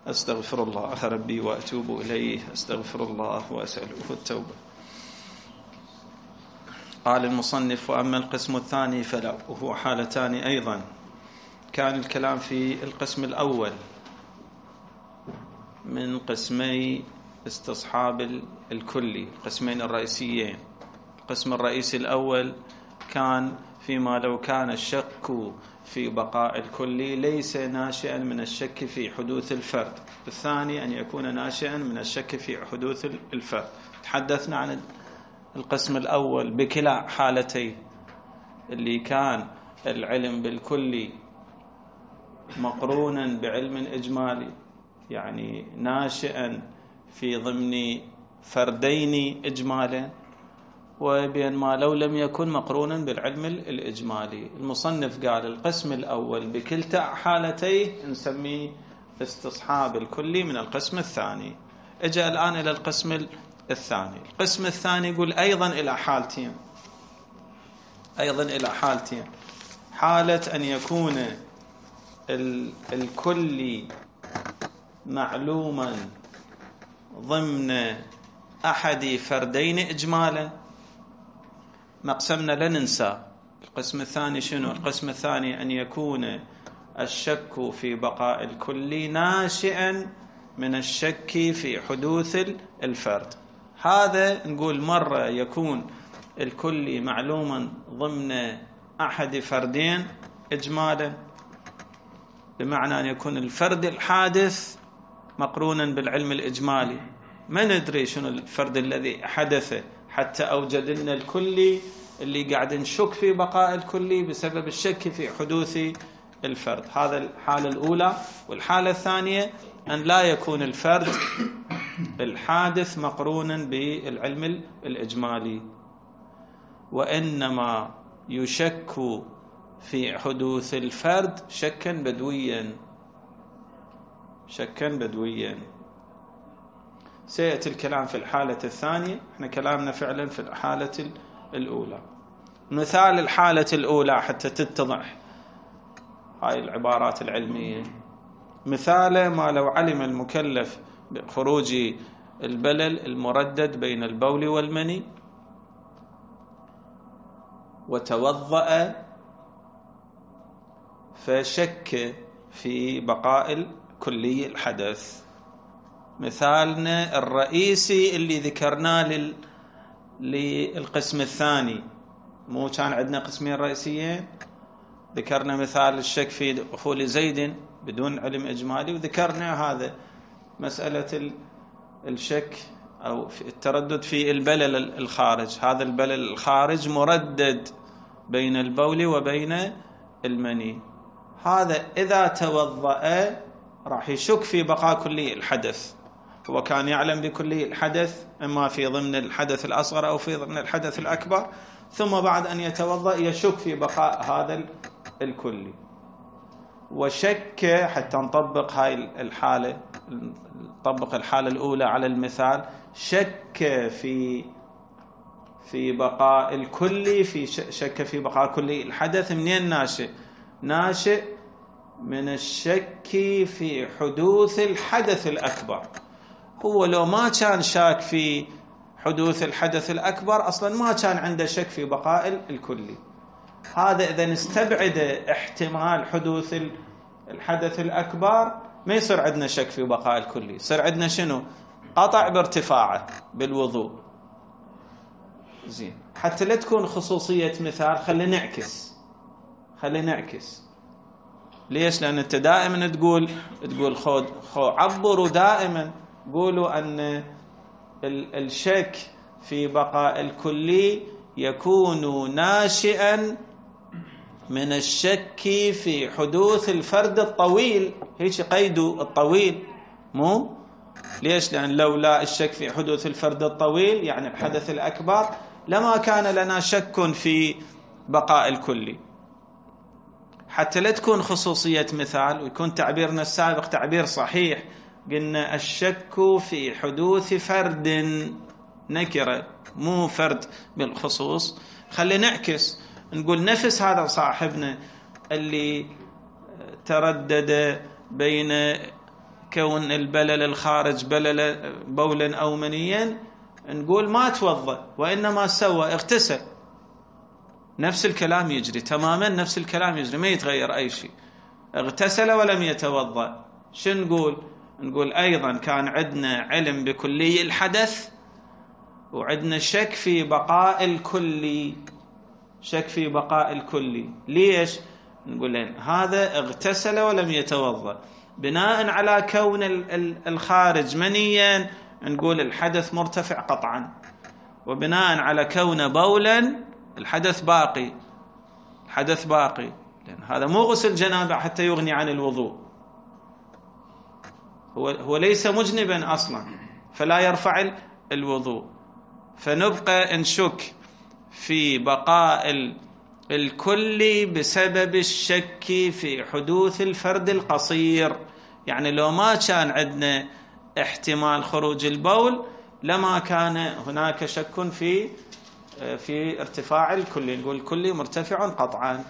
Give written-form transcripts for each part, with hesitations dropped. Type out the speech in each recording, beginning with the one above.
أستغفر الله ربي وأتوب إليه، أستغفر الله وأسأله التوبة. قال المصنف: وأما القسم الثاني فلا، وهو حالتان أيضا. كان الكلام في القسم الأول من قسمي استصحاب الكلي، القسمين الرئيسيين. القسم الرئيسي الأول كان فيما لو كان الشك في بقاء الكلي ليس ناشئا من الشك في حدوث الفرد، الثاني أن يكون ناشئا من الشك في حدوث الفرد. تحدثنا عن القسم الأول بكلا حالتين، اللي كان العلم بالكلي مقرونا بعلم إجمالي، يعني ناشئا في ضمن فردين إجمالا، وبين ما لو لم يكن مقرونا بالعلم الإجمالي. المصنف قال القسم الأول بكلتا حالتيه نسميه استصحاب الكلي من القسم الثاني. اجى الآن إلى القسم الثاني. القسم الثاني يقول أيضا إلى حالتين، حالة أن يكون الكلي معلوما ضمن أحد فردين إجمالا. مقسمنا لا ننسى. القسم الثاني شنو؟ القسم الثاني أن يكون الشك في بقاء الكلي ناشئا من الشك في حدوث الفرد. هذا نقول مرة يكون الكلي معلوما ضمن أحد فردين إجمالا، بمعنى أن يكون الفرد الحادث مقرونا بالعلم الإجمالي، ما ندري شنو الفرد الذي حدث حتى أوجد لنا الكلي اللي قاعد نشك في بقاء الكلي بسبب الشك في حدوث الفرد. هذا الحالة الأولى. والحالة الثانية أن لا يكون الفرد الحادث مقرونا بالعلم الإجمالي، وإنما يشك في حدوث الفرد شكا بدويا. سيأتي الكلام في الحالة الثانية، احنا كلامنا فعلا في الحالة الأولى. مثال الحالة الأولى حتى تتضح هاي العبارات العلمية. مثال: ما لو علم المكلف بخروج البلل المردد بين البول والمني وتوضأ فشك في بقاء الكلي الحدث. مثالنا الرئيسي اللي ذكرناه للقسم الثاني، مو كان عندنا قسمين رئيسيين؟ ذكرنا مثال الشك في دخول زيد بدون علم إجمالي، وذكرنا هذا مسألة الشك أو التردد في البلل الخارج. هذا البلل الخارج مردد بين البول وبين المني. هذا إذا توضأ راح يشك في بقاء كلي الحدث. هو كان يعلم بكلي الحدث إما في ضمن الحدث الأصغر أو في ضمن الحدث الأكبر، ثم بعد أن يتوضأ يشك في بقاء هذا الكلي. وشك حتى نطبق هاي الحالة، نطبق الحالة الأولى على المثال، شك في بقاء الكلي، شك في بقاء كلي الحدث. منين ناشئ من الشك في حدوث الحدث الأكبر. هو لو ما كان شاك في حدوث الحدث الأكبر أصلا ما كان عنده شك في بقاء الكلي. هذا إذا نستبعد احتمال حدوث الحدث الأكبر ما يصير عندنا شك في بقاء الكلي، يصير عندنا شنو؟ قطع بارتفاعه بالوضوء. زين، حتى لا تكون خصوصية مثال خلينا نعكس. ليش؟ لأن أنت دائما تقول عبروا دائما، قولوا أن الشك في بقاء الكلي يكون ناشئا من الشك في حدوث الفرد الطويل. هيك قيدوا الطويل، مو؟ ليش؟ لأن لولا الشك في حدوث الفرد الطويل يعني الحدث الأكبر لما كان لنا شك في بقاء الكلي. حتى لا تكون خصوصية مثال ويكون تعبيرنا السابق تعبير صحيح، قلنا الشك في حدوث فرد نكرة مو فرد بالخصوص. خلينا نعكس، نقول نفس هذا صاحبنا اللي تردد بين كون البلل الخارج بولا أو منيا، نقول ما توضأ وإنما سوى اغتسل، نفس الكلام يجري تماما، نفس الكلام يجري، ما يتغير أي شيء. اغتسل ولم يتوضأ، شو نقول؟ نقول أيضا كان عندنا علم بكلي الحدث وعندنا شك في بقاء الكلي، شك في بقاء الكلي. ليش؟ نقول لين هذا اغتسل ولم يتوضأ، بناء على كون الخارج منيا نقول الحدث مرتفع قطعا، وبناء على كون بولا الحدث باقي، الحدث باقي، لأن هذا مو غسل جنابة حتى يغني عن الوضوء، هو ليس مجنبا أصلا فلا يرفع الوضوء. فنبقى نشك في بقاء الكل بسبب الشك في حدوث الفرد القصير. يعني لو ما كان عندنا احتمال خروج البول لما كان هناك شك في ارتفاع الكلي، نقول الكلي مرتفع قطعا.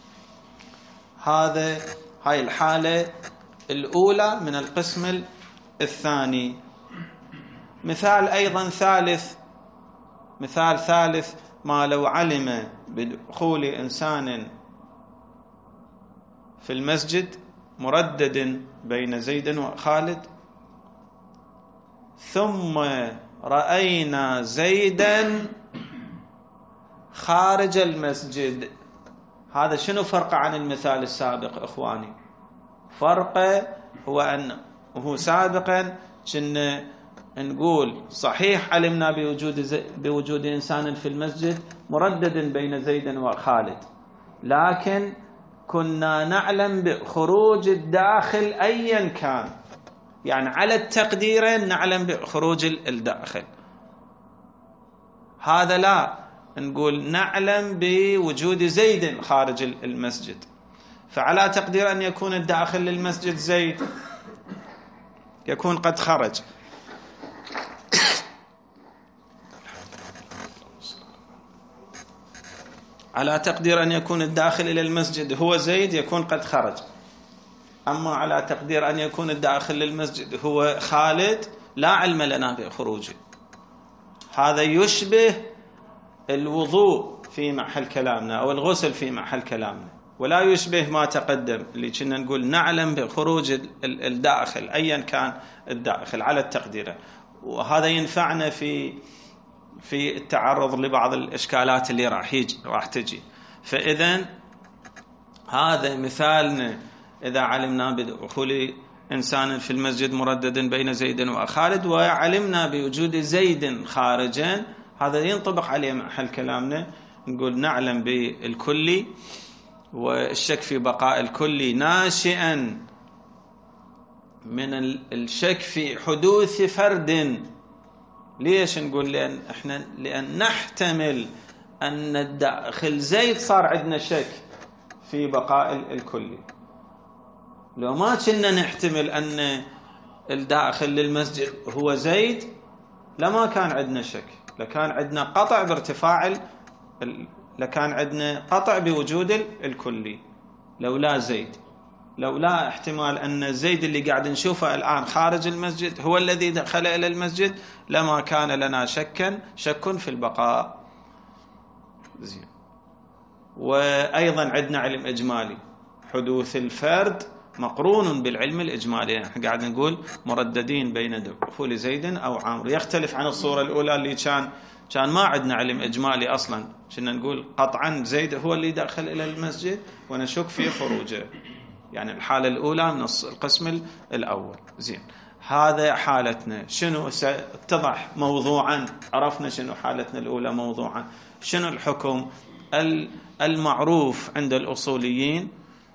هاي الحالة الأولى من القسم الثاني. مثال أيضا ثالث، مثال ثالث، ما لو علم بدخول إنسان في المسجد مردد بين زيد وخالد ثم رأينا زيدا خارج المسجد. هذا شنو فرق عن المثال السابق إخواني؟ فرقه هو أنه سابقا كنا نقول صحيح علمنا بوجود إنسان في المسجد مردد بين زيد وخالد، لكن كنا نعلم بخروج الداخل أيا كان، يعني على التقدير نعلم بخروج الداخل. هذا لا، نقول نعلم بوجود زيد خارج المسجد، فعلى تقدير أن يكون الداخل للمسجد زيد يكون قد خرج. على تقدير أن يكون الداخل إلى المسجد هو زيد يكون قد خرج. أما على تقدير أن يكون الداخل للمسجد هو خالد لا علم لنا بخروجه. هذا يشبه الوضوء في محل كلامنا أو الغسل في محل كلامنا، ولا يشبه ما تقدم اللي كنا نقول نعلم بخروج الداخل أيا كان الداخل على التقدير. وهذا ينفعنا في التعرض لبعض الإشكالات اللي راح تجي. فإذا هذا مثالنا إذا علمنا بدخول إنسان في المسجد مردد بين زيد وخالد وعلمنا بوجود زيد خارجا، هذا ينطبق عليه محل كلامنا، نقول نعلم بالكلي، والشك في بقاء الكلي ناشئا من الشك في حدوث فرد. ليش نقول؟ لأن نحتمل أن الداخل زيد صار عندنا شك في بقاء الكلي. لو ما كنا نحتمل أن الداخل للمسجد هو زيد لما كان عندنا شك، لكان عندنا قطع بارتفاع لكان عندنا قطع بوجود الكلي. لولا زيد، لولا احتمال أن زيد اللي قاعد نشوفه الآن خارج المسجد هو الذي دخل إلى المسجد لما كان لنا شك في البقاء. زين. وأيضا عندنا علم إجمالي، حدوث الفرد مقرون بالعلم الإجمالي، يعني قاعد نقول مرددين بين دخول زيد أو عمرو، يختلف عن الصورة الأولى اللي كان ما عندنا علم إجمالي أصلا، كنا نقول قطعا زيد هو اللي دخل إلى المسجد ونشك في خروجه، يعني الحالة الأولى من القسم الأول. زين، هذا حالتنا. شنو ساتضح موضوعا؟ عرفنا شنو حالتنا الأولى موضوعا. شنو الحكم المعروف عند الأصوليين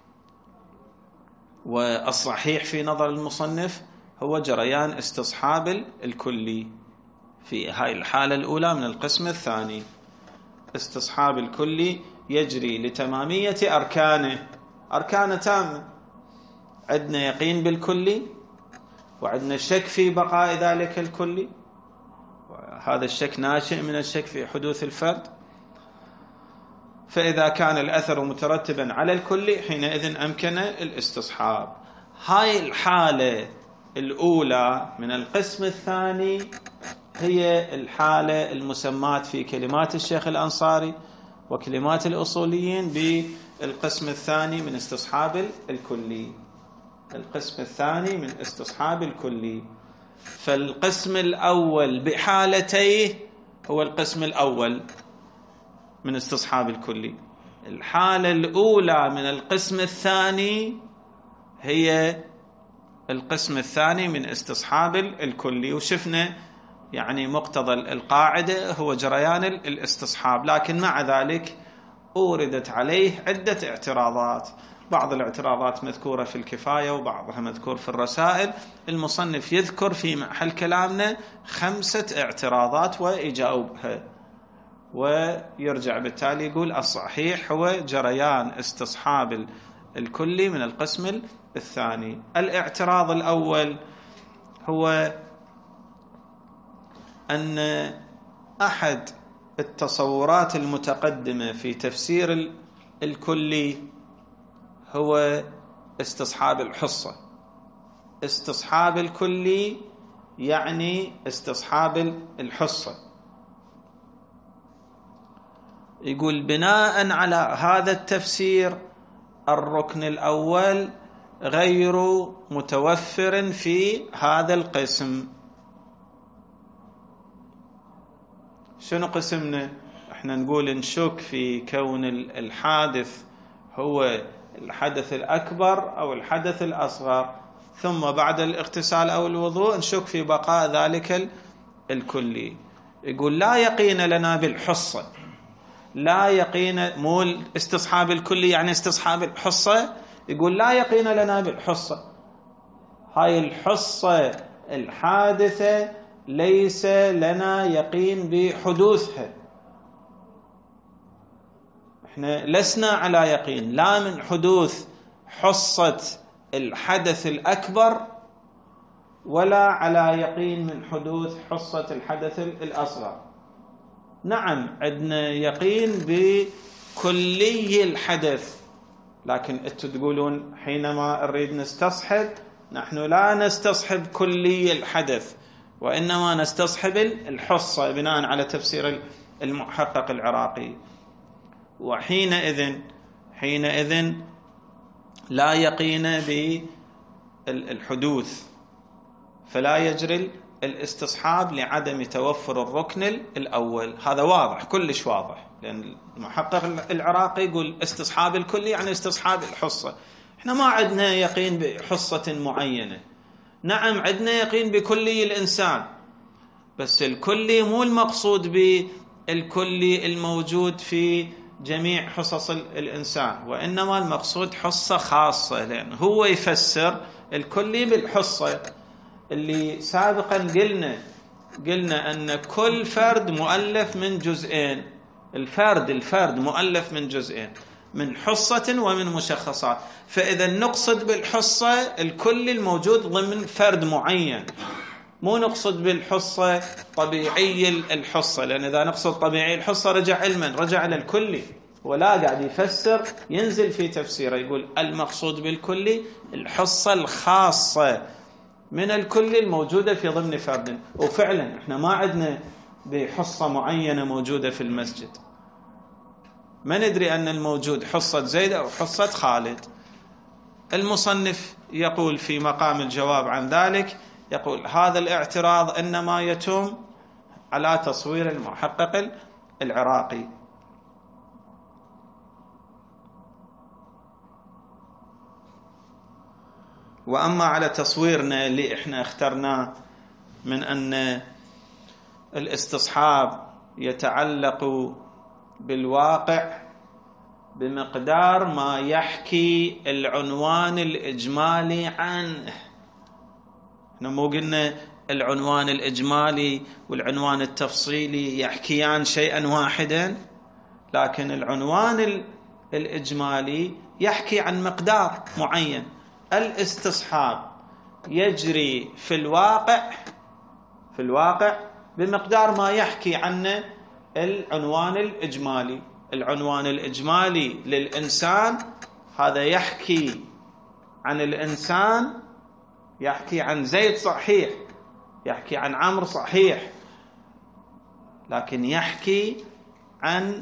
والصحيح في نظر المصنف هو جريان استصحاب الكلي في هاي الحالة الأولى من القسم الثاني. استصحاب الكلي يجري لتمامية أركانه تامة. عندنا يقين بالكلي وعندنا شك في بقاء ذلك الكلي، وهذا الشك ناشئ من الشك في حدوث الفرد. فإذا كان الأثر مترتبا على الكلي حينئذ أمكن الاستصحاب. هاي الحالة الأولى من القسم الثاني هي الحالة المسماة في كلمات الشيخ الأنصاري وكلمات الأصوليين بالقسم الثاني من استصحاب الكلي. القسم الثاني من استصحاب الكلي. فالقسم الأول بحالتيه هو القسم الأول من استصحاب الكلي. الحالة الأولى من القسم الثاني هي القسم الثاني من استصحاب الكلي. وشفنا يعني مقتضى القاعدة هو جريان الاستصحاب، لكن مع ذلك أوردت عليه عدة اعتراضات. بعض الاعتراضات مذكورة في الكفاية وبعضها مذكور في الرسائل. المصنف يذكر في محل كلامنا 5 اعتراضات ويجاوبها، ويرجع بالتالي يقول الصحيح هو جريان استصحاب الكلي من القسم الثاني. الاعتراض الأول هو أن أحد التصورات المتقدمة في تفسير الكلي هو استصحاب الحصة. استصحاب الكلي يعني استصحاب الحصة. يقول بناء على هذا التفسير الركن الأول غير متوفر في هذا القسم. شنو قسمنا؟ احنا نقول نشك في كون الحادث هو الحدث الأكبر أو الحدث الأصغر، ثم بعد الاغتسال أو الوضوء نشك في بقاء ذلك الكلي. يقول لا يقين لنا بالحصة. لا يقين، مو استصحاب الكلي يعني استصحاب الحصة. يقول لا يقين لنا بالحصة. هاي الحصة الحادثة ليس لنا يقين بحدوثها. احنا لسنا على يقين لا من حدوث حصة الحدث الأكبر ولا على يقين من حدوث حصة الحدث الأصغر. نعم عندنا يقين بكلي الحدث، لكن انتم تقولون حينما نريد نستصحب، نحن لا نستصحب كلي الحدث وإنما نستصحب الحصة بناء على تفسير المحقق العراقي. وحينئذ لا يقين بالحدوث، فلا يجري الاستصحاب لعدم توفر الركن الأول. هذا واضح، كلش واضح، لأن المحقق العراقي يقول استصحاب الكلي يعني استصحاب الحصة. احنا ما عندنا يقين بحصة معينة. نعم عندنا يقين بكلي الإنسان، بس الكلي مو المقصود بالكلي الموجود في جميع حصص الإنسان، وإنما المقصود حصة خاصة، لأن هو يفسر الكلي بالحصة اللي سابقا قلنا أن كل فرد مؤلف من جزئين. الفرد مؤلف من جزئين، من حصة ومن مشخصات. فإذا نقصد بالحصة الكل الموجود ضمن فرد معين، مو نقصد بالحصة طبيعي الحصة، لأن إذا نقصد طبيعي الحصة رجع إلى الكلي، ولا قاعد يفسر، ينزل في تفسيره يقول المقصود بالكلي الحصة الخاصة من الكل الموجودة في ضمن فرد. وفعلا احنا ما عندنا بحصة معينة موجودة في المسجد، ما ندري أن الموجود حصة زيد أو حصة خالد. المصنف يقول في مقام الجواب عن ذلك، يقول هذا الاعتراض إنما يتم على تصوير المحقق العراقي. وأما على تصويرنا اللي احنا اخترناه من أن الاستصحاب يتعلق بالواقع بمقدار ما يحكي العنوان الإجمالي عنه. احنا مو قلنا العنوان الإجمالي والعنوان التفصيلي يحكيان شيئا واحدا، لكن العنوان الإجمالي يحكي عن مقدار معين. الاستصحاب يجري في الواقع بمقدار ما يحكي عنه العنوان الإجمالي. العنوان الإجمالي للإنسان هذا يحكي عن الإنسان يحكي عن زيد صحيح، يحكي عن عمرو صحيح، لكن يحكي عن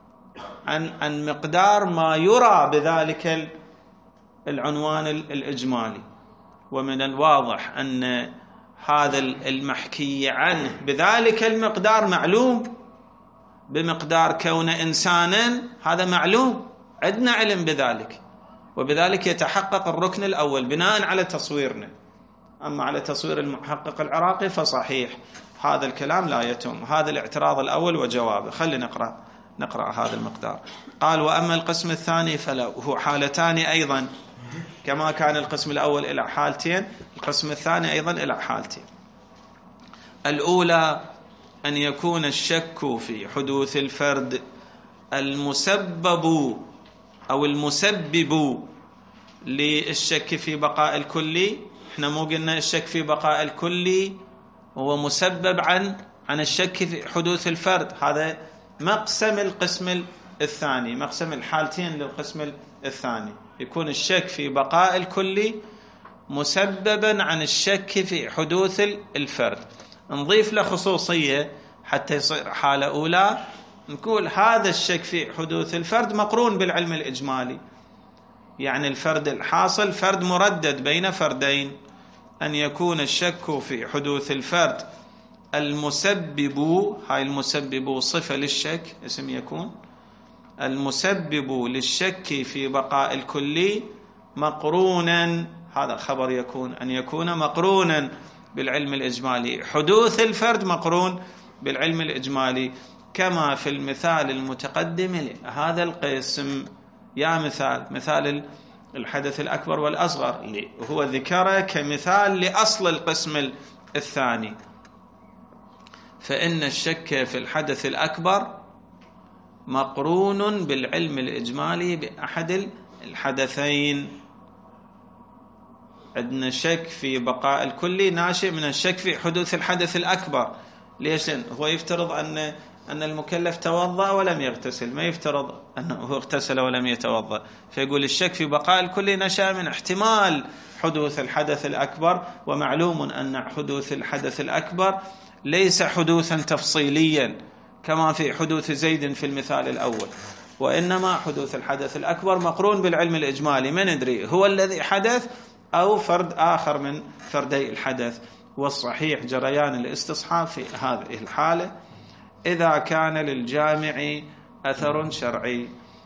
مقدار ما يرى بذلك العنوان الإجمالي. ومن الواضح أن هذا المحكي عنه بذلك المقدار معلوم، بمقدار كونه إنسانا، هذا معلوم، عندنا علم بذلك، وبذلك يتحقق الركن الأول بناء على تصويرنا. أما على تصوير المحقق العراقي فصحيح هذا الكلام لا يتم. هذا الاعتراض الأول وجوابه. خلينا نقرأ هذا المقدار. قال: وأما القسم الثاني فله حالتان أيضا، كما كان القسم الأول إلى حالتين، القسم الثاني أيضا إلى حالتين. الأولى أن يكون الشك في حدوث الفرد المسبب أو المسبب للشك في بقاء الكلي. احنا مو قلنا الشك في بقاء الكلي هو مسبب عن الشك في حدوث الفرد؟ هذا مقسم القسم الثاني، مقسم الحالتين للقسم الثاني. يكون الشك في بقاء الكلي مسببا عن الشك في حدوث الفرد. نضيف له خصوصية حتى يصير حالة أولى، نقول هذا الشك في حدوث الفرد مقرون بالعلم الإجمالي، يعني الفرد الحاصل فرد مردد بين فردين. أن يكون الشك في حدوث الفرد المسبب، هاي المسبب صفة للشك، اسم يكون المسبب للشك في بقاء الكلي مقرونا، هذا خبر يكون، أن يكون مقرونا بالعلم الإجمالي. حدوث الفرد مقرون بالعلم الإجمالي، كما في المثال المتقدم هذا القسم. يا مثال الحدث الأكبر والأصغر اللي هو ذكره كمثال لأصل القسم الثاني. فإن الشك في الحدث الأكبر مقرون بالعلم الإجمالي بأحد الحدثين. عندنا شك في بقاء الكلي ناشئ من الشك في حدوث الحدث الأكبر. ليش؟ هو يفترض أن المكلف توضأ ولم يغتسل، ما يفترض أنه هو اغتسل ولم يتوضأ، فيقول الشك في بقاء الكلي نشأ من احتمال حدوث الحدث الأكبر. ومعلوم أن حدوث الحدث الأكبر ليس حدوثا تفصيليا كما في حدوث زيد في المثال الأول، وإنما حدوث الحدث الأكبر مقرون بالعلم الإجمالي. ما ندري هو الذي حدث أو فرد آخر من فردي الحدث. والصحيح جريان الاستصحاب في هذه الحالة إذا كان للجامع أثر شرعي،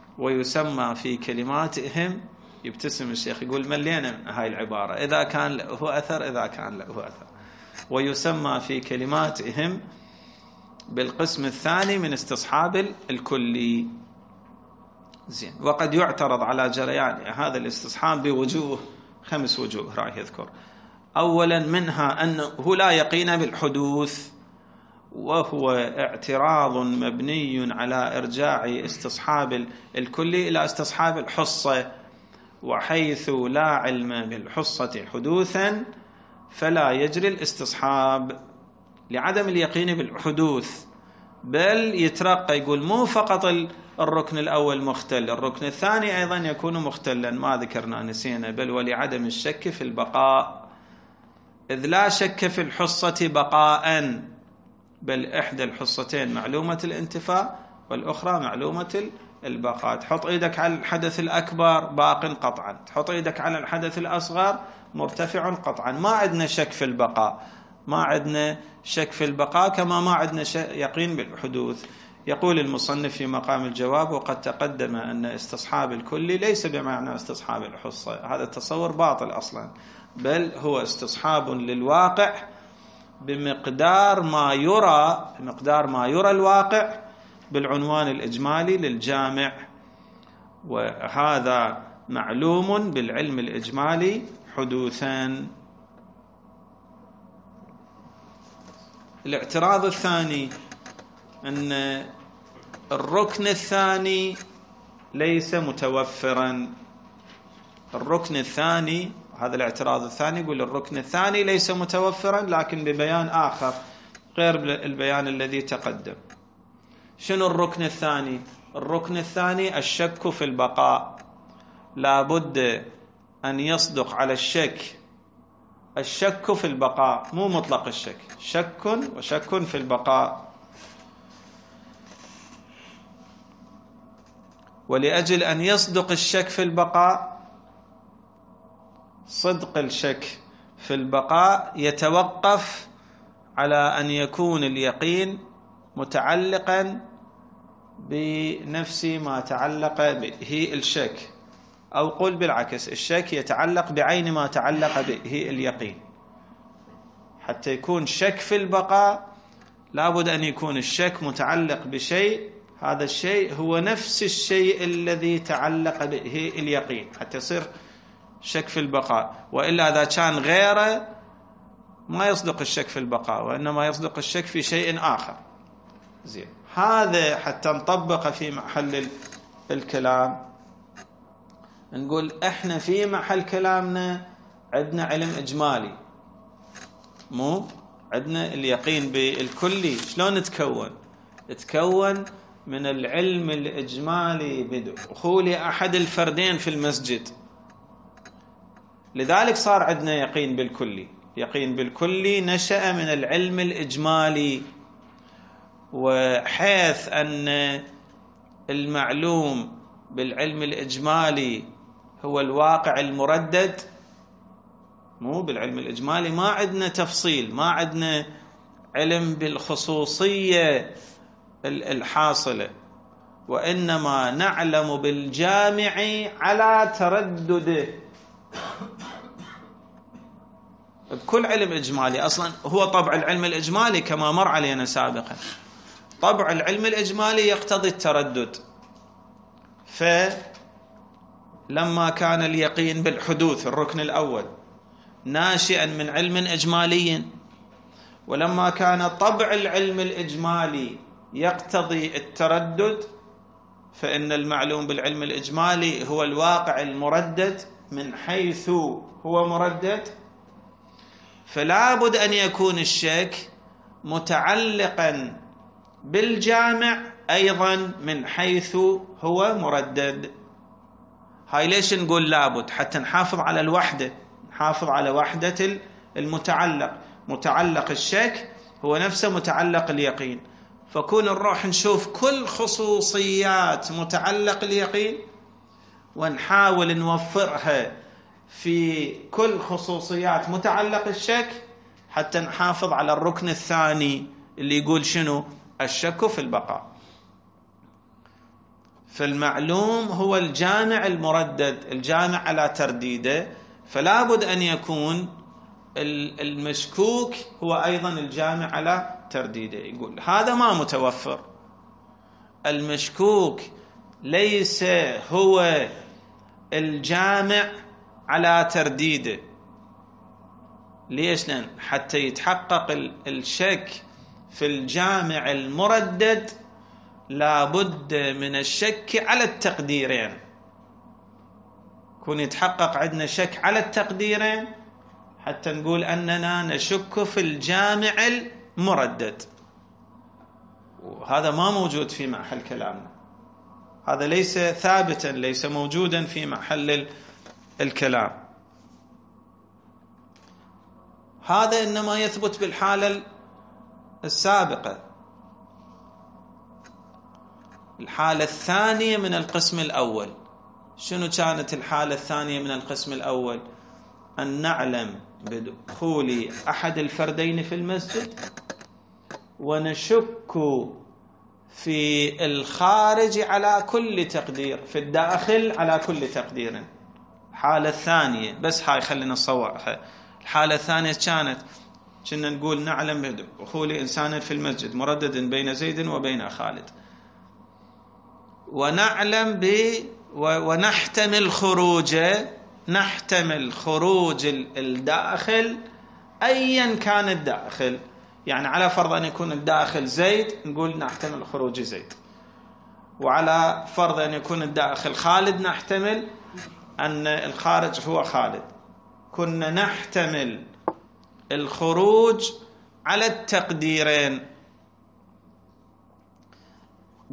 ويسمى في كلماتهم، يبتسم الشيخ يقول ملينا هاي العبارة، إذا كان له أثر، إذا كان له أثر، ويسمى في كلماتهم بالقسم الثاني من استصحاب الكلي. زين. وقد يعترض على جريان هذا الاستصحاب بوجوه، 5 وجوه راح يذكر. أولا منها أنه لا يقين بالحدوث، وهو اعتراض مبني على إرجاع استصحاب الكلي إلى استصحاب الحصة، وحيث لا علم بالحصة حدوثا فلا يجري الاستصحاب لعدم اليقين بالحدوث. بل يترقى يقول مو فقط الركن الأول مختل، الركن الثاني أيضا يكون مختلا، ما ذكرنا نسينا، بل ولعدم الشك في البقاء، إذ لا شك في الحصة بقاء، بل إحدى الحصتين معلومة الانتفاء والأخرى معلومة البقاء. تحط إيدك على الحدث الأكبر باق قطعا، تحط إيدك على الحدث الأصغر مرتفع قطعا. ما عندنا شك في البقاء، ما عندنا شك في البقاء، كما ما عندنا يقين بالحدوث. يقول المصنف في مقام الجواب: وقد تقدم أن استصحاب الكلي ليس بمعنى استصحاب الحصة، هذا التصور باطل أصلا، بل هو استصحاب للواقع بمقدار ما يرى الواقع بالعنوان الإجمالي للجامع، وهذا معلوم بالعلم الإجمالي حدوثا. الاعتراض الثاني أن الركن الثاني ليس متوفرا. الركن الثاني، هذا الاعتراض الثاني، يقول الركن الثاني ليس متوفرا لكن ببيان آخر غير البيان الذي تقدم. شنو الركن الثاني؟ الركن الثاني الشك في البقاء. لا بد أن يصدق على الشك الشك في البقاء، مو مطلق الشك، شك وشك في البقاء. ولأجل أن يصدق الشك في البقاء، صدق الشك في البقاء يتوقف على أن يكون اليقين متعلقا بنفس ما تعلق به الشك، أو قل بالعكس، الشك يتعلق بعين ما تعلق به اليقين. حتى يكون شك في البقاء لابد أن يكون الشك متعلق بشيء، هذا الشيء هو نفس الشيء الذي تعلق به اليقين حتى يصير شك في البقاء. وإلا إذا كان غيره ما يصدق الشك في البقاء، وإنما يصدق الشك في شيء آخر. زين، هذا حتى نطبق في محل الكلام. نقول احنا في محل كلامنا عندنا علم إجمالي، مو عندنا اليقين بالكلي. شلون تكون من العلم الإجمالي بدخول أحد الفردين في المسجد. لذلك صار عندنا يقين بالكلي. يقين بالكلي نشأ من العلم الإجمالي، وحيث أن المعلوم بالعلم الإجمالي هو الواقع المردد، مو بالعلم الإجمالي ما عندنا تفصيل، ما عندنا علم بالخصوصية الحاصلة، وإنما نعلم بالجامع على تردده. بكل علم إجمالي أصلا هو طبع العلم الإجمالي كما مر علينا سابقا، طبع العلم الإجمالي يقتضي التردد. فلما كان اليقين بالحدوث الركن الأول ناشئا من علم إجمالي، ولما كان طبع العلم الإجمالي يقتضي التردد، فإن المعلوم بالعلم الإجمالي هو الواقع المردد من حيث هو مردد. فلا بد أن يكون الشك متعلقا بالجامع أيضا من حيث هو مردد. هاي ليش نقول لابد؟ حتى نحافظ على الوحدة، نحافظ على وحدة المتعلق. متعلق الشك هو نفسه متعلق اليقين، فكون نروح نشوف كل خصوصيات متعلق اليقين ونحاول نوفرها في كل خصوصيات متعلق الشك، حتى نحافظ على الركن الثاني اللي يقول شنو؟ الشك في البقاء. فالمعلوم هو الجامع المردد، الجامع على ترديده، فلا بد أن يكون المشكوك هو أيضا الجامع على ترديده. يقول هذا ما متوفر، المشكوك ليس هو الجامع على ترديده. ليش؟ لأن حتى يتحقق الشك في الجامع المردد لابد من الشك على التقديرين. كون يتحقق عندنا شك على التقديرين حتى نقول أننا نشك في الجامع المردد، وهذا ما موجود في محل كلامنا، هذا ليس ثابتا، ليس موجودا في محل الكلام. هذا إنما يثبت بالحالة السابقة. الحالة الثانية من القسم الأول، شنو كانت الحالة الثانية من القسم الأول؟ أن نعلم بدخول أحد الفردين في المسجد ونشك في الخارج على كل تقدير، في الداخل على كل تقدير. الحالة الثانية بس هاي خلينا نصورها. الحالة الثانية كنا نقول نعلم بدخول إنسان في المسجد مردد بين زيد وبين خالد، ونعلم ونحتمل خروج الداخل أيا كان الداخل. يعني على فرض أن يكون الداخل زيد نقول نحتمل خروج زيد، وعلى فرض أن يكون الداخل خالد نحتمل أن الخارج هو خالد. كنا نحتمل الخروج على التقديرين.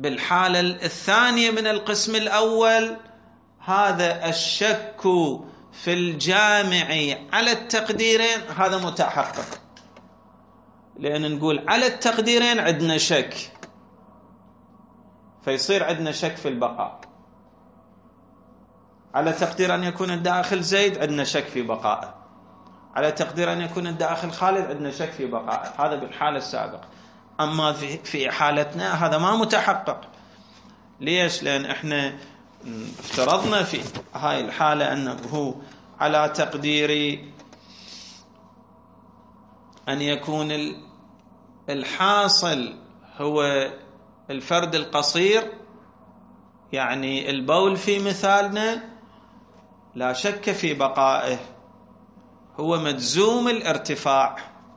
بالحالة الثانية من القسم الأول هذا الشك في الجامع على التقديرين هذا متحقق، لأن نقول على التقديرين عندنا شك، فيصير عندنا شك في البقاء. على تقدير أن يكون الداخل زيد عندنا شك في بقائه، على تقدير أن يكون الداخل خالد عندنا شك في بقائه، هذا بالحالة السابقة. أما في حالتنا هذا ما متحقق. ليش؟ لأن إحنا افترضنا في هاي الحالة أنه على تقدير أن يكون الحاصل هو الفرد القصير، يعني البول في مثالنا لا شك في بقائه، هو مجزوم الارتفاع،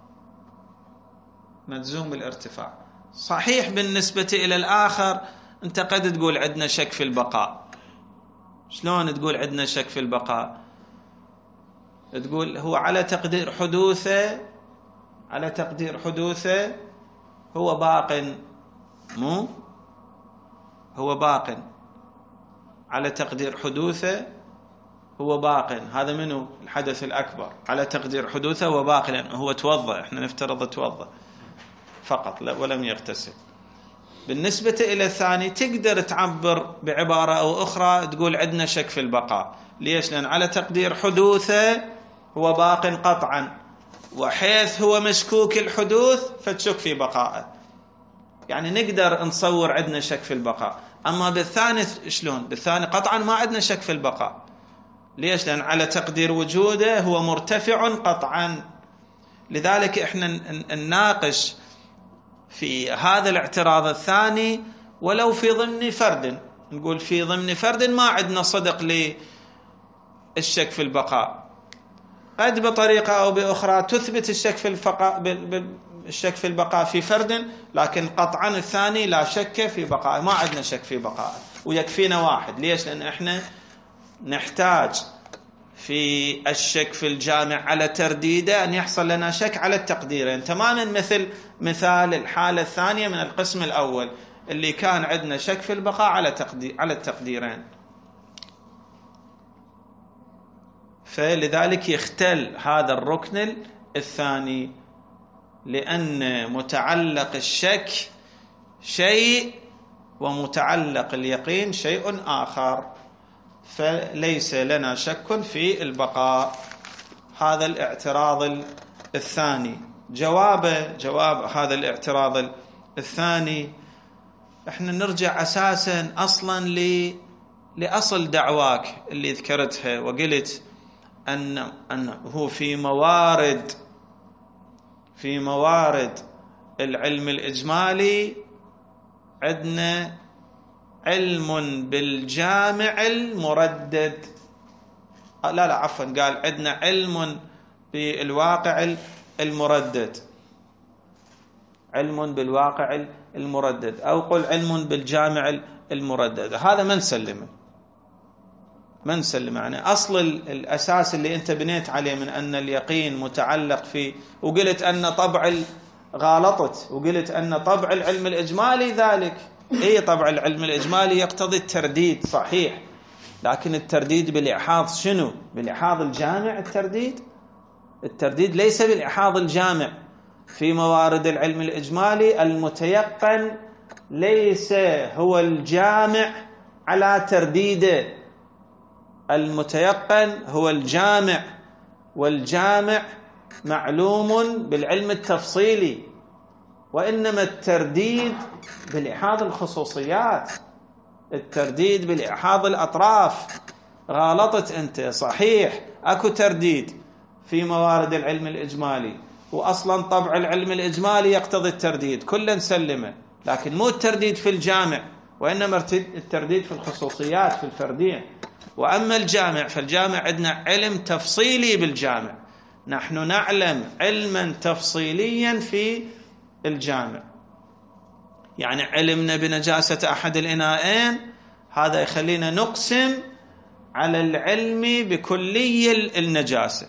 مجزوم الارتفاع. صحيح بالنسبة إلى الآخر أنت قد تقول عندنا شك في البقاء. شلون تقول عندنا شك في البقاء؟ تقول هو على تقدير حدوثه، على تقدير حدوثه هو باق، مو هو باق، على تقدير حدوثه هو باق. هذا منه الحدث الأكبر، على تقدير حدوثه هو باق، لأنه هو توضأ، احنا نفترض توضأ فقط ولم يغتسل. بالنسبة إلى الثاني تقدر تعبر بعبارة أو أخرى تقول عندنا شك في البقاء. ليش؟ لأن على تقدير حدوثه هو باق قطعا، وحيث هو مشكوك الحدوث فتشك في بقائه، يعني نقدر نصور عندنا شك في البقاء. أما بالثاني شلون؟ بالثاني قطعا ما عندنا شك في البقاء. ليش؟ لأن على تقدير وجوده هو مرتفع قطعا. لذلك احنا نناقش في هذا الاعتراض الثاني ولو في ضمن فرد، نقول في ضمن فرد ما عندنا صدق للشك في البقاء، قد بطريقة أو بأخرى تثبت الشك في الشك في البقاء في فرد، لكن قطعا الثاني لا شك في بقاء، ما عندنا شك في بقاء ويكفينا واحد. ليش؟ لأن احنا نحتاج في الشك في الجامع على ترديده أن يحصل لنا شك على التقديرين، تماما مثل مثال الحالة الثانية من القسم الأول اللي كان عندنا شك في البقاء على التقديرين. فلذلك يختل هذا الركن الثاني، لأن متعلق الشك شيء ومتعلق اليقين شيء آخر، فليس لنا شك في البقاء. هذا الاعتراض الثاني. جواب هذا الاعتراض الثاني، احنا نرجع أساسا أصلا لأصل دعواك اللي ذكرتها، وقلت أنه في موارد العلم الإجمالي عندنا علم بالجامع المردد. لا عفوا، قال عندنا علم بالواقع المردد، علم بالواقع المردد، أو قل علم بالجامع المردد. هذا ما نسلم يعني أصل الأساس اللي أنت بنيت عليه من أن اليقين متعلق في، وقلت أن طبع غالطت وقلت أن طبع العلم الإجمالي ذلك. طبع العلم الإجمالي يقتضي الترديد، صحيح، لكن الترديد بالإحاض شنو؟ بالإحاض الجامع. الترديد ليس بالإحاض الجامع. في موارد العلم الإجمالي المتيقن ليس هو الجامع على ترديده، المتيقن هو الجامع، والجامع معلوم بالعلم التفصيلي، وإنما الترديد بالإحاض الخصوصيات، الترديد بالإحاض الأطراف. غالطت أنت، صحيح أكو ترديد في موارد العلم الإجمالي، وأصلا طبع العلم الإجمالي يقتضي الترديد، كلا نسلمه، لكن مو الترديد في الجامع، وإنما الترديد في الخصوصيات في الفردية. وأما الجامع فالجامع عندنا علم تفصيلي بالجامع، نحن نعلم علما تفصيليا في الجامع، يعني علمنا بنجاسة أحد الإناءين، هذا يخلينا نقسم على العلم بكلي النجاسة.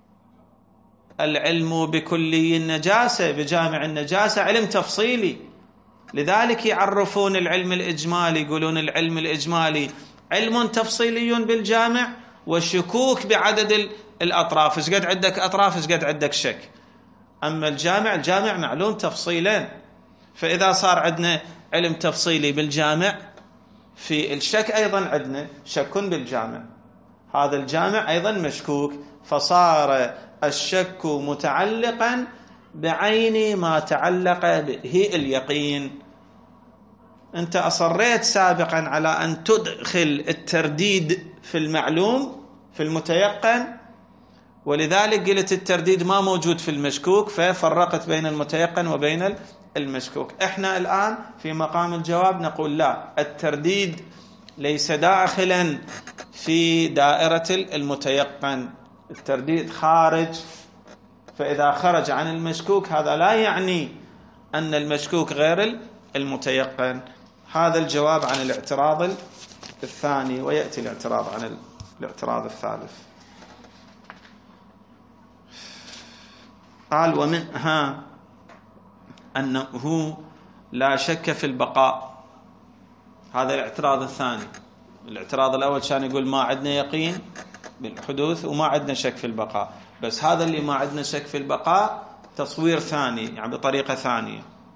العلم بكلي النجاسة بجامع النجاسة علم تفصيلي، لذلك يعرفون العلم الإجمالي، يقولون العلم الإجمالي علم تفصيلي بالجامع، وشكوك بعدد الأطراف، إيش قد عندك أطراف، إيش قد عندك شك. أما الجامع معلوم تفصيلا، فإذا صار عندنا علم تفصيلي بالجامع، في الشك أيضا عندنا شك بالجامع، هذا الجامع أيضا مشكوك، فصار الشك متعلقا بعين ما تعلق به اليقين. أنت أصريت سابقا على أن تدخل الترديد في المعلوم في المتيقن، ولذلك قلت الترديد ما موجود في المشكوك، ففرقت بين المتيقن وبين المشكوك. احنا الآن في مقام الجواب نقول لا، الترديد ليس داخلا في دائرة المتيقن، الترديد خارج، فإذا خرج عن المشكوك هذا لا يعني أن المشكوك غير المتيقن. هذا الجواب عن الاعتراض الثاني، ويأتي الاعتراض عن الاعتراض الثالث. قال ومنها أنه لا شك في البقاء، هذا الاعتراض الثاني. الاعتراض الأول كان يقول ما عندنا يقين بالحدوث وما عندنا شك في البقاء، بس هذا اللي ما عندنا شك في البقاء تصوير ثاني، يعني بطريقة ثانية.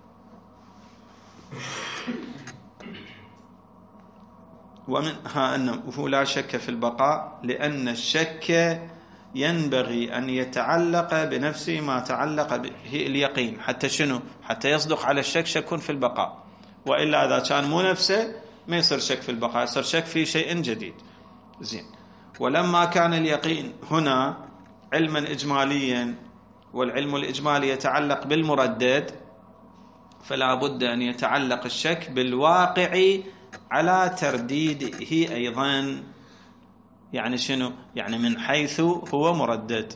ومنها أنه لا شك في البقاء لأن الشك ينبغي أن يتعلق بنفسه ما تعلق به اليقين، حتى شنو؟ حتى يصدق على الشك شك في البقاء، وإلا إذا كان مو نفسه ما يصير شك في البقاء، يصير شك في شيء جديد. زين. ولما كان اليقين هنا علما إجماليا، والعلم الإجمالي يتعلق بالمردد، فلا بد أن يتعلق الشك بالواقع على ترديده أيضا. يعني شنو؟ يعني من حيث هو مردد.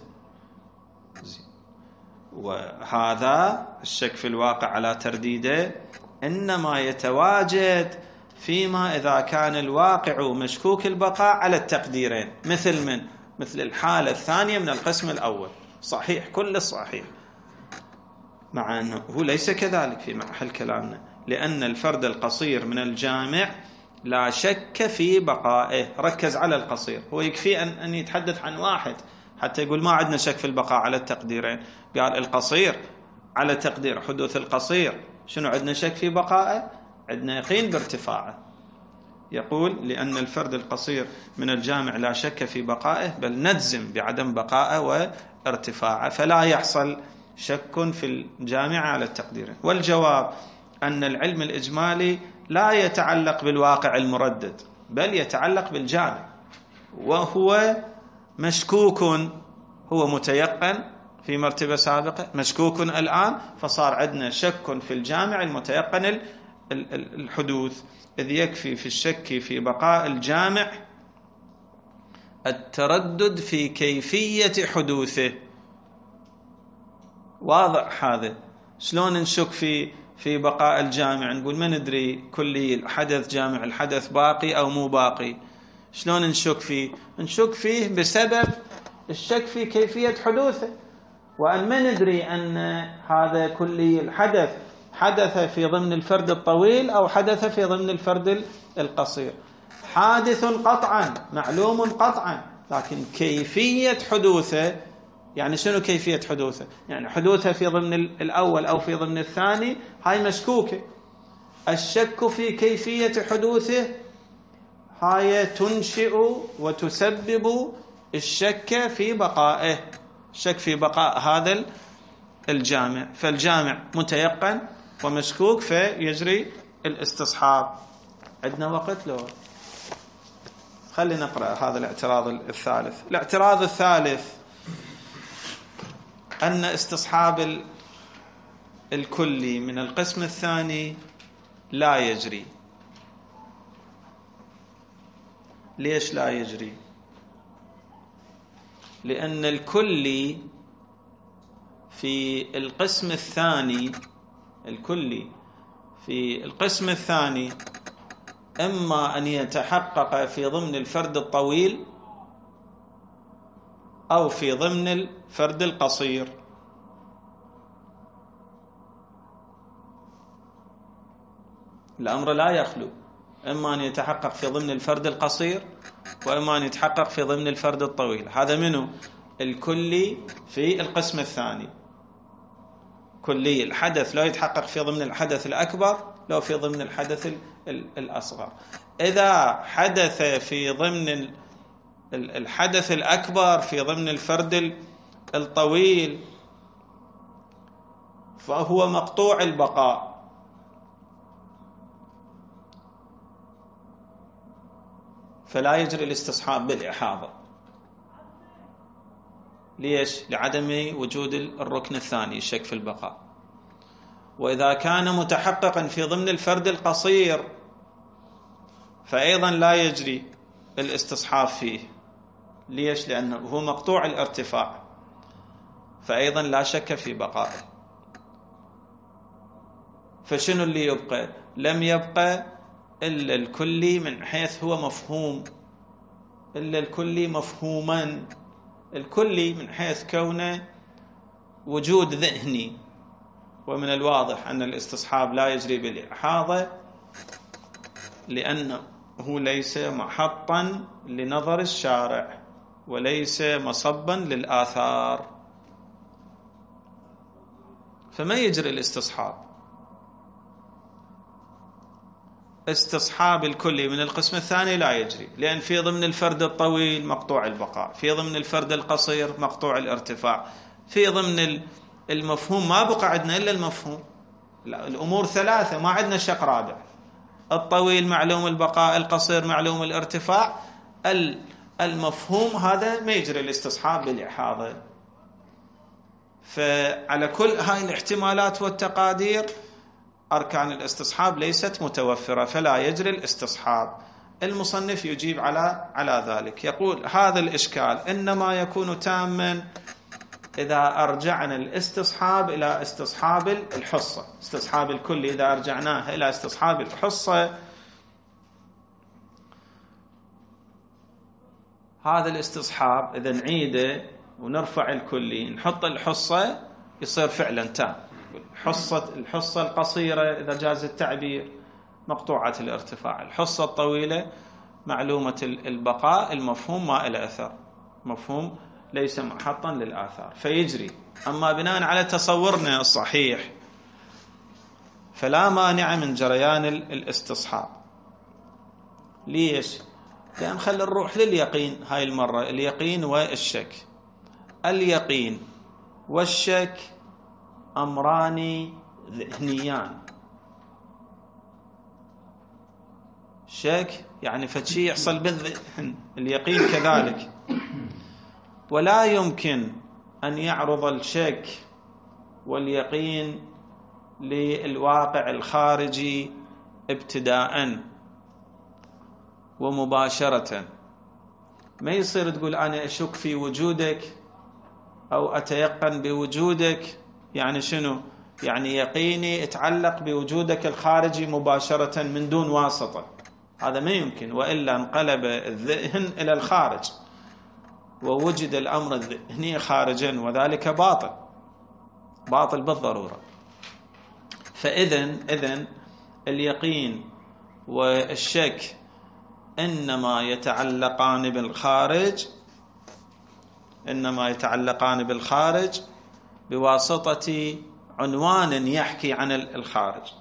وهذا الشك في الواقع على ترديده إنما يتواجد فيما إذا كان الواقع مشكوك البقاء على التقديرين، مثل الحالة الثانية من القسم الأول، صحيح كل الصحيح، مع أنه هو ليس كذلك في محل كلامنا، لأن الفرد القصير من الجامع لا شك في بقائه. ركز على القصير، هو يكفي أن يتحدث عن واحد حتى يقول ما عندنا شك في البقاء على التقديرين. قال القصير على تقدير حدوث القصير، شنو عندنا شك في بقائه؟ عندنا يقين بارتفاعه. يقول لأن الفرد القصير من الجامع لا شك في بقائه، بل نجزم بعدم بقائه وارتفاعه، فلا يحصل شك في الجامع على التقديرين. والجواب أن العلم الإجمالي لا يتعلق بالواقع المردد، بل يتعلق بالجامع، وهو مشكوك، هو متيقن في مرتبة سابقة، مشكوك الآن، فصار عندنا شك في الجامع المتيقن الحدوث، إذ يكفي في الشك في بقاء الجامع التردد في كيفية حدوثه. واضح هذا؟ شلون نشك في بقاء الجامع؟ نقول ما ندري كلي الحدث جامع الحدث باقي أو مو باقي. شلون نشك فيه؟ نشك فيه بسبب الشك في كيفية حدوثه، وأن ما ندري أن هذا كلي الحدث حدث في ضمن الفرد الطويل أو حدث في ضمن الفرد القصير. حادث قطعا معلوم قطعا، لكن كيفية حدوثه، يعني شنو كيفية حدوثه؟ يعني حدوثه في ضمن الأول أو في ضمن الثاني، هاي مشكوكة. الشك في كيفية حدوثه هاي تنشئ وتسبب الشك في بقائه، الشك في بقاء هذا الجامع، فالجامع متيقن ومشكوك فيجري الاستصحاب. عندنا وقت لو خلينا نقرأ هذا الاعتراض الثالث. الاعتراض الثالث أن استصحاب الكلي من القسم الثاني لا يجري. ليش لا يجري؟ لأن الكلي في القسم الثاني، الكلي في القسم الثاني إما أن يتحقق في ضمن الفرد الطويل أو في ضمن الفرد القصير. الأمر لا يخلو. إما أن يتحقق في ضمن الفرد القصير، وإما أن يتحقق في ضمن الفرد الطويل. هذا منه الكلي في القسم الثاني. كلي الحدث لا يتحقق في ضمن الحدث الأكبر، لو في ضمن الحدث الأصغر. إذا حدث في ضمن الحدث الأكبر في ضمن الفرد الطويل فهو مقطوع البقاء، فلا يجري الاستصحاب بالإحاضة. ليش؟ لعدم وجود الركن الثاني الشك في البقاء. وإذا كان متحققا في ضمن الفرد القصير فأيضا لا يجري الاستصحاب فيه. ليش؟ لأنه هو مقطوع الارتفاع، فأيضا لا شك في بقائه. فشنو اللي يبقى؟ لم يبقى إلا الكلي من حيث هو مفهوم، إلا الكلي مفهوما. الكلي من حيث كونه وجود ذهني، ومن الواضح أن الاستصحاب لا يجري بالإحاضة لأنه ليس محطا لنظر الشارع وليس مصبا للآثار، فما يجري الاستصحاب. استصحاب الكلي من القسم الثاني لا يجري، لأن في ضمن الفرد الطويل مقطوع البقاء، في ضمن الفرد القصير مقطوع الارتفاع، في ضمن المفهوم ما بقى عندنا إلا المفهوم. الأمور ثلاثة، ما عندنا شق رابع. الطويل معلوم البقاء، القصير معلوم الارتفاع، المفهوم هذا ما يجري الاستصحاب بالإحاضة. فعلى كل هاي الاحتمالات والتقادير أركان الاستصحاب ليست متوفرة، فلا يجري الاستصحاب. المصنف يجيب على ذلك، يقول هذا الإشكال إنما يكون تاما إذا أرجعنا الاستصحاب إلى استصحاب الحصة. استصحاب الكل إذا أرجعناه إلى استصحاب الحصة، هذا الاستصحاب إذا نعيده ونرفع الكلي نحط الحصة يصير فعلا تام. الحصة القصيرة إذا جاز التعبير مقطوعة الارتفاع، الحصة الطويلة معلومة البقاء، المفهوم ما إلى أثر، مفهوم ليس محطا للآثار فيجري. أما بناء على تصورنا الصحيح فلا مانع من جريان الاستصحاب. ليش؟ لأن خلي نروح لليقين هاي المرة، اليقين والشك. اليقين والشك أمران ذهنيان. شك يعني فشي يحصل بالذهن، اليقين كذلك. ولا يمكن أن يعرض الشك واليقين للواقع الخارجي ابتداء ومباشرة. ما يصير تقول أنا أشك في وجودك أو أتيقن بوجودك، يعني شنو؟ يعني يقيني يتعلق بوجودك الخارجي مباشرة من دون واسطة، هذا ما يمكن، وإلا انقلب الذهن إلى الخارج ووجد الأمر الذهني خارجا، وذلك باطل بالضرورة. فإذن اليقين والشك إنما يتعلقان بالخارج بواسطة عنوان يحكي عن الخارج.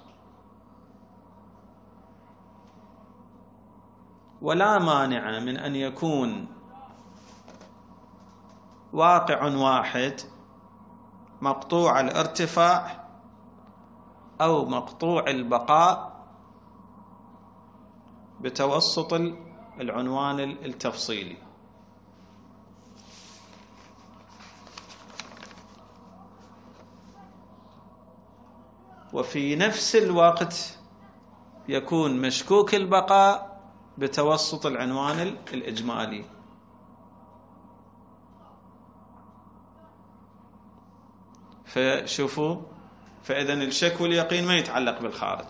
ولا مانع من أن يكون واقع واحد مقطوع الارتفاع أو مقطوع البقاء بتوسط العنوان التفصيلي. وفي نفس الوقت يكون مشكوك البقاء بتوسط العنوان الإجمالي. فشوفوا، فإذن الشك واليقين ما يتعلق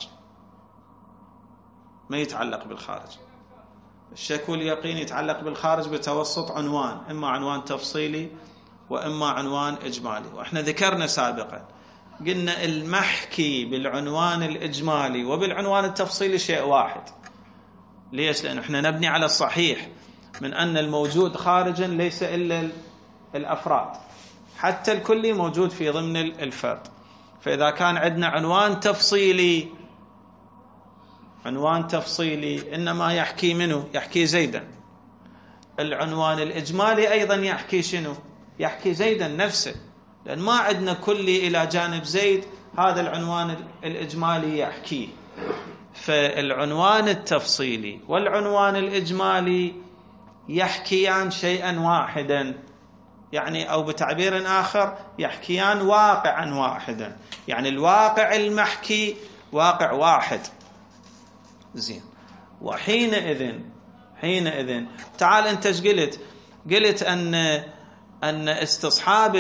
بالخارج، الشك واليقين يتعلق بالخارج بتوسط عنوان، إما عنوان تفصيلي وإما عنوان إجمالي. وإحنا ذكرنا سابقا قلنا المحكي بالعنوان الإجمالي وبالعنوان التفصيلي شيء واحد، ليش؟ لأن احنا نبني على الصحيح من أن الموجود خارجا ليس إلا الأفراد، حتى الكلي موجود في ضمن الفرد. فإذا كان عندنا عنوان تفصيلي إنما يحكي منه؟ يحكي زيدا. العنوان الإجمالي أيضا يحكي شنو؟ يحكي زيدا نفسه، لأن ما عندنا كلي إلى جانب زيد، هذا العنوان الإجمالي يحكيه. فالعنوان التفصيلي والعنوان الإجمالي يحكيان شيئا واحدا، يعني أو بتعبير آخر يحكيان واقعا واحدا، يعني الواقع المحكي واقع واحد. زين. وحينئذ تعال أنت ايش قلت أن استصحاب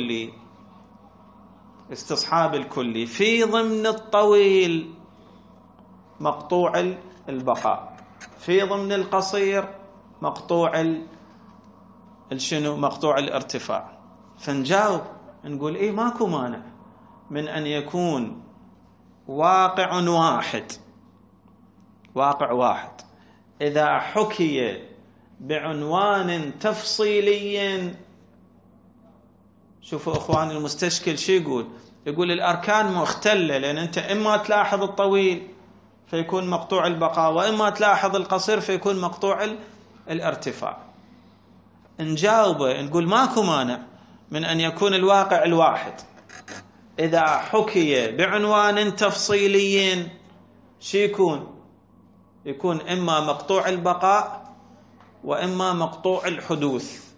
الكلي في ضمن الطويل مقطوع البقاء، في ضمن القصير مقطوع الشنو؟ مقطوع الارتفاع. فنجاوب نقول إيه، ماكو مانع من أن يكون واقع واحد إذا حكي بعنوان تفصيلي. شوفوا أخوان المستشكل شو يقول الأركان مختلة، لأن أنت إما تلاحظ الطويل فيكون مقطوع البقاء، وإما تلاحظ القصير فيكون مقطوع الارتفاع. نجاوبه نقول ماكو مانع من أن يكون الواقع الواحد إذا حكي بعنوان تفصيلي شو يكون إما مقطوع البقاء وإما مقطوع الحدوث.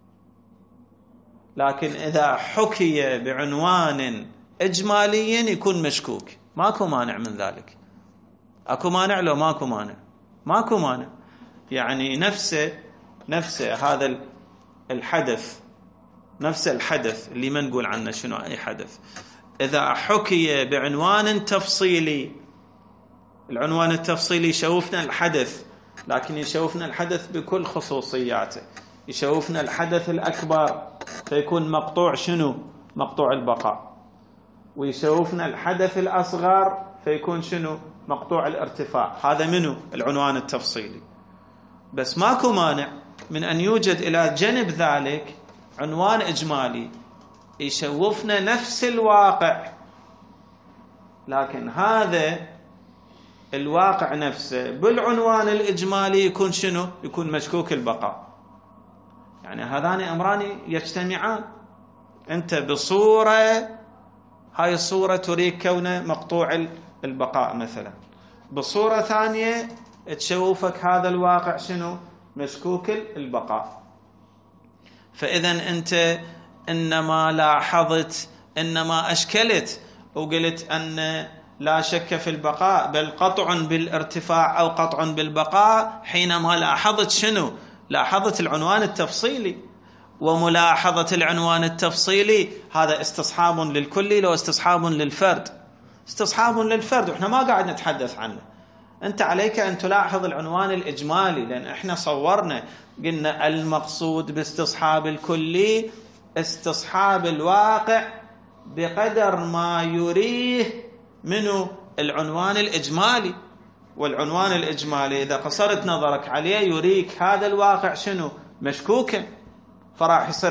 لكن إذا حكي بعنوان إجمالي يكون مشكوك. ماكو مانع من ذلك. أكو مانع لو ماكو مانع؟ ماكو مانع. يعني نفسه هذا الحدث، نفس الحدث اللي ما نقول عنه شنو أي حدث، إذا حكي بعنوان تفصيلي، العنوان التفصيلي يشوفنا الحدث، لكن يشوفنا الحدث بكل خصوصياته، يشوفنا الحدث الأكبر فيكون مقطوع شنو؟ مقطوع البقاء. ويشوفنا الحدث الأصغر فيكون شنو؟ مقطوع الارتفاع. هذا منه العنوان التفصيلي. بس ماكو مانع من أن يوجد إلى جانب ذلك عنوان إجمالي يشوفنا نفس الواقع، لكن هذا الواقع نفسه بالعنوان الإجمالي يكون شنو؟ يكون مشكوك البقاء. يعني هذان أمران يجتمعان. أنت بصورة، هاي الصورة تريك كونه مقطوع البقاء مثلا، بصورة ثانية تشوفك هذا الواقع شنو؟ مشكوك البقاء. فإذا أنت إنما لاحظت، إنما أشكلت وقلت أن لا شك في البقاء، بل قطع بالارتفاع أو قطع بالبقاء، حينما لاحظت شنو؟ لاحظت العنوان التفصيلي. وملاحظة العنوان التفصيلي هذا استصحاب للكلي لو استصحاب للفرد، استصحاب للفرد، وإحنا ما قاعد نتحدث عنه. أنت عليك أن تلاحظ العنوان الإجمالي، لأن إحنا صورنا قلنا المقصود باستصحاب الكلي استصحاب الواقع بقدر ما يريه منه العنوان الإجمالي. والعنوان الإجمالي إذا قصرت نظرك عليه يريك هذا الواقع شنو؟ مشكوكا. فراح يصير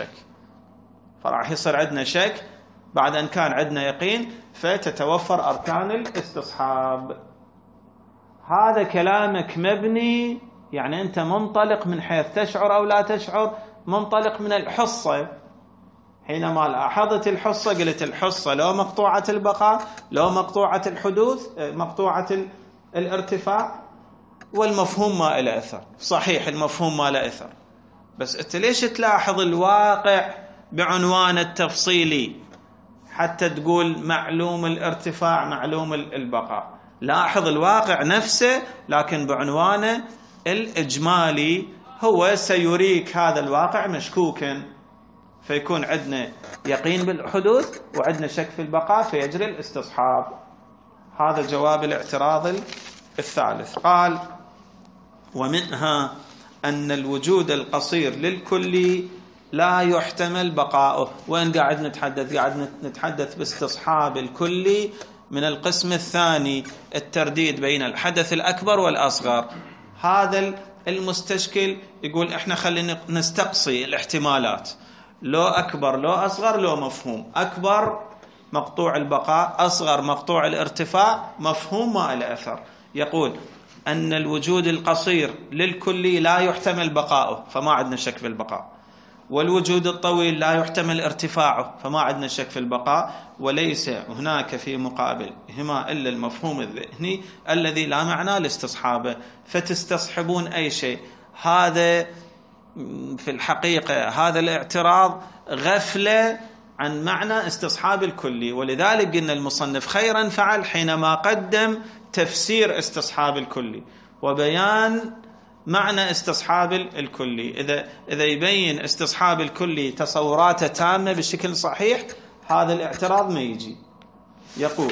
عندنا شك بعد أن كان عندنا يقين، فتتوفر أركان الاستصحاب. هذا كلامك مبني، يعني أنت منطلق من حيث تشعر أو لا تشعر، منطلق من الحصة. حينما لاحظت الحصة قلت الحصة لو مقطوعة البقاء، لو مقطوعة الحدوث، مقطوعة الارتفاع، والمفهوم ما له أثر. صحيح المفهوم ما له أثر، بس أنت ليش تلاحظ الواقع بعنوان التفصيلي حتى تقول معلوم الارتفاع معلوم البقاء؟ لاحظ الواقع نفسه لكن بعنوانه الإجمالي هو سيريك هذا الواقع مشكوكا، فيكون عندنا يقين بالحدوث وعندنا شك في البقاء، فيجري الاستصحاب. هذا جواب الاعتراض الثالث. قال: ومنها أن الوجود القصير للكلي لا يحتمل بقاؤه. وين قاعد نتحدث باستصحاب الكلي من القسم الثاني، الترديد بين الحدث الأكبر والأصغر. هذا المستشكل يقول احنا خلينا نستقصي الاحتمالات، لو أكبر لو أصغر لو مفهوم، أكبر مقطوع البقاء، أصغر مقطوع الارتفاع، مفهوم ما له أثر. يقول أن الوجود القصير للكلي لا يحتمل بقاؤه فما عندنا شك في البقاء، والوجود الطويل لا يحتمل ارتفاعه فما عندنا شك في البقاء، وليس هناك في مقابلهما إلا المفهوم الذهني الذي لا معنى لاستصحابه، فتستصحبون أي شيء. هذا في الحقيقة هذا الاعتراض غفلة عن معنى استصحاب الكلي، ولذلك قلنا المصنف خيرا فعل حينما قدم تفسير استصحاب الكلي وبيان معنى استصحاب الكلي. إذا يبين استصحاب الكلي تصوراته تامة بشكل صحيح هذا الاعتراض ما يجي. يقول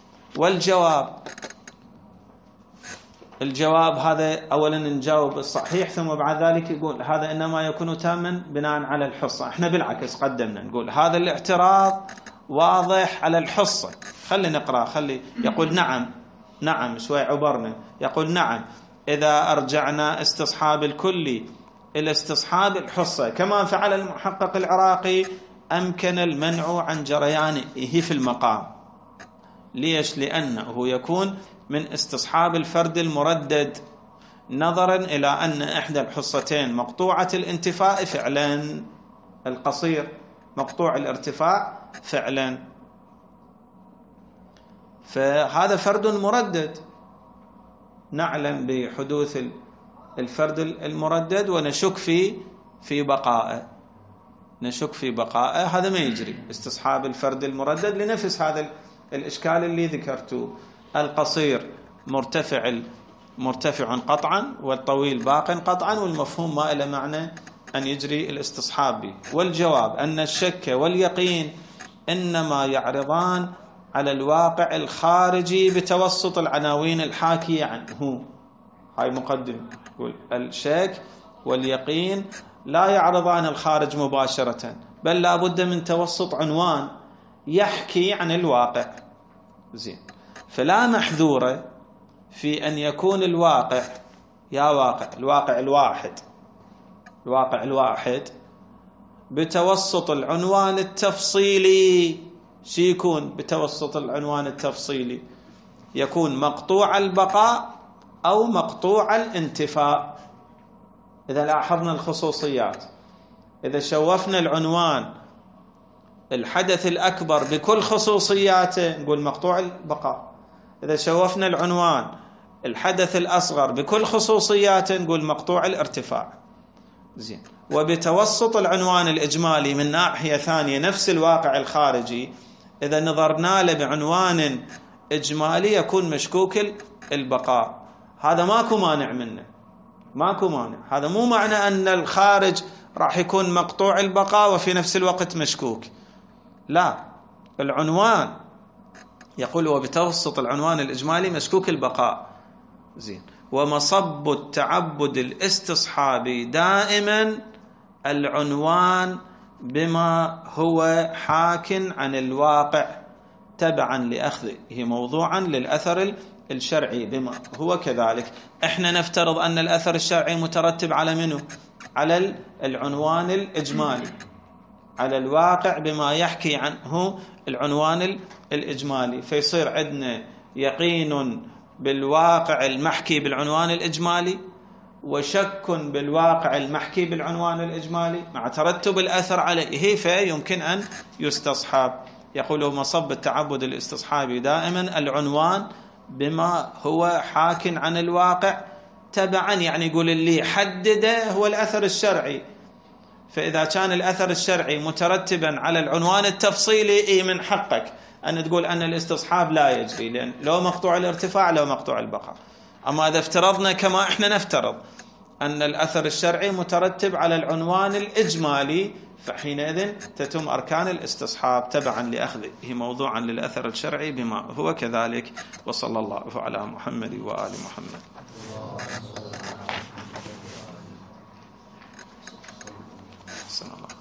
الجواب هذا أولا نجاوب الصحيح، ثم بعد ذلك يقول هذا إنما يكون تاما بناء على الحصة. احنا بالعكس قدمنا نقول هذا الاعتراض واضح على الحصة. خلي نقرأ. يقول نعم شوي عبرنا. يقول نعم إذا أرجعنا استصحاب الكلي إلى استصحاب الحصة كما فعل المحقق العراقي أمكن المنع عن جريانه في المقام. ليش؟ لأنه يكون من استصحاب الفرد المردد، نظرا إلى أن إحدى الحصتين مقطوعة الانتفاء فعلا، القصير مقطوع الارتفاع فعلا، فهذا فرد مردد. نعلم بحدوث الفرد المردد ونشك في بقائه، هذا ما يجري استصحاب الفرد المردد لنفس هذا الإشكال اللي ذكرته. القصير مرتفع قطعا والطويل باق قطعا، والمفهوم ما له معنى أن يجري الاستصحاب به. والجواب أن الشك واليقين إنما يعرضان على الواقع الخارجي بتوسط العناوين الحاكية عنه. هاي مقدمة. يقول الشك واليقين لا يعرضان الخارج مباشرة، بل لا بد من توسط عنوان يحكي عن الواقع. زين، فلا محذورة في أن يكون الواقع الواقع الواحد بتوسط العنوان التفصيلي. شو يكون بتوسط العنوان التفصيلي؟ يكون مقطوع البقاء أو مقطوع الانتفاء. إذا لاحظنا الخصوصيات، إذا شوفنا العنوان الحدث الأكبر بكل خصوصياته نقول مقطوع البقاء، إذا شوفنا العنوان الحدث الأصغر بكل خصوصياته نقول مقطوع الارتفاع. زين، وبتوسط العنوان الإجمالي من ناحية ثانية نفس الواقع الخارجي، إذا نظرنا له بعنوان إجمالي يكون مشكوك البقاء. هذا ماكو مانع منه، ماكو مانع. هذا مو معنى أن الخارج راح يكون مقطوع البقاء وفي نفس الوقت مشكوك، لا. العنوان يقول وبتوسط العنوان الإجمالي مشكوك البقاء. زين، ومصب التعبد الاستصحابي دائما العنوان بما هو حاك عن الواقع تبعا لأخذه موضوعا للأثر الشرعي بما هو كذلك. احنا نفترض أن الأثر الشرعي مترتب على منه؟ على العنوان الإجمالي، على الواقع بما يحكي عنه العنوان الإجمالي، فيصير عندنا يقين بالواقع المحكي بالعنوان الإجمالي وشك بالواقع المحكي بالعنوان الإجمالي مع ترتب الأثر عليه، فيمكن أن يستصحب. يقول مصب التعبد الاستصحابي دائما العنوان بما هو حاك عن الواقع تبعا، يعني يقول اللي حدده هو الأثر الشرعي. فإذا كان الأثر الشرعي مترتبا على العنوان التفصيلي من حقك أن تقول أن الاستصحاب لا يجري، لأن لو مقطوع الارتفاع لو مقطوع البقاء. أما إذا افترضنا كما إحنا نفترض أن الأثر الشرعي مترتب على العنوان الإجمالي، فحينئذ تتم أركان الاستصحاب تبعا لأخذه موضوعا للأثر الشرعي بما هو كذلك. وصلى الله على محمد وآل محمد. السلام عليكم.